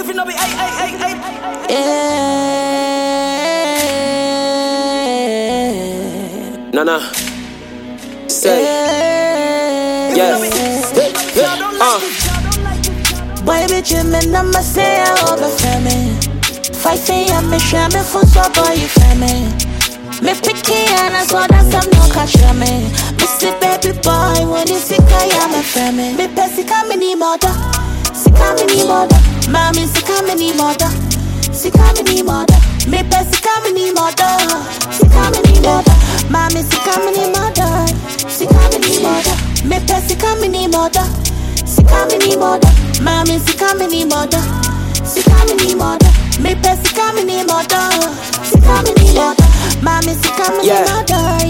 Nana, say yes. Boy, bitch, you mean I'ma say I over family. 5 a.m. me share me phone so boy you family. Me picky and I saw that some no catch me. Me see baby boy when you sick I am a family. Me pessy come any mother, sick come any mother. Mommy sick come any mother, sick come any mother. Me pessy come any mother, sick come any mother. Mommy sick come any mother, sick come any mother. Me pessy come any mother, sick come any mother. Mommy sick come any mother, sick come any mother. Me pessy come any mother, sick come any mother. Mommy sick come any mother,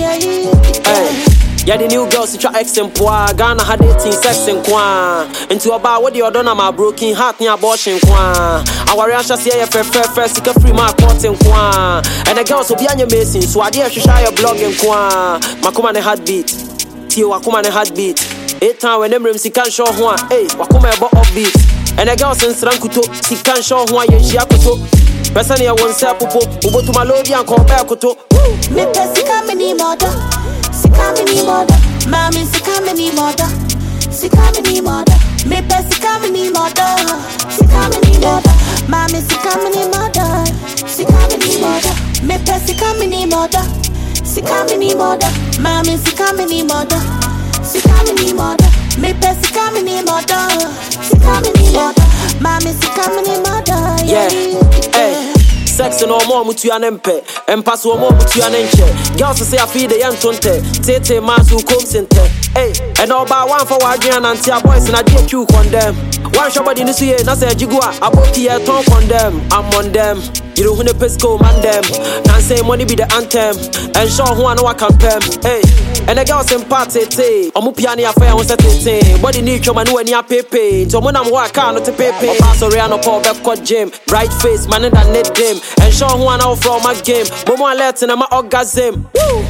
yeah. Yeah, the new girls to try X and Poa. Ghana had 18 sex and Quan. Into about what you're done, my broken heart near abortion Quan. Our reaction say, first, sick free my court in Quan. And the girls will be on your missing, so I dare to share your blog in Quan. Makuma ne heartbeat. Tio Wakuma ne heartbeat. 8 times when them rims, he can't show one. Hey, Wakuma about upbeat. And the girls in Srankuto, he can't show one, yeah, Shiakuto. Person here won't say, Popo, Ubo to my lady and come back to. Me pessy come any mother. Sick come any mother, mommy sick come any mother, sick come any mother. Me pessy come any mother, sick come any mother, mommy sick come any mother, sick come any mother. Me pessy come any mother, sick come any mother, mommy sick come any mother, sick come any mother. Me pessy come any mother, sick come any mother, mommy sick come any mother. Yeah, hey. Sex no more mutu anempe, empass no more mutu anenche. Girls say I feed the young tonte, tete masu come center. Hey, and all by one for Adrian and Tia boys and I did you condemn. One shot body this year, Nasa Jigua, I bought here talk on them. I'm on them. You don't win a pesco man them. Can't say money be the anthem. And show who I know I can pem. Hey, and the girls in party, I'm piano affair on Saturday. Body need your man when you pay. So when I'm working, not to pay. Pass around a pop back gym. Bright face, man, and I need them. And show who I know from my game. Momo let's in my orgasm.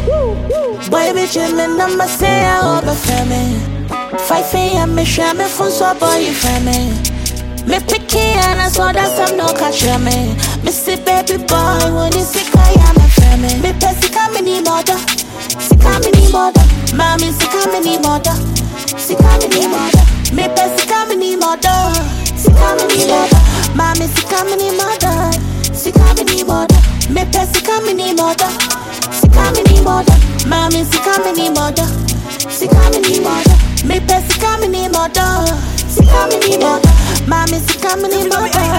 Boy, bitch, you mean I'ma say I over family. 5 a.m. me share me phone so boy you family. Me picky and I saw that some no catch me. Me see baby boy when you sick I am a family. Me pessy come any mother, sick come any mother. Mommy sick come any mother, sick come any mother. Me pessy come any mother, sick come any mother. Mommy sick come any mother, sick come any mother. Me pessy come any mother, sick come any mother. Mommy sick come any mother, sick come any mother. Me pessy come any mother, sick come any mother. Mommy sick come any mother.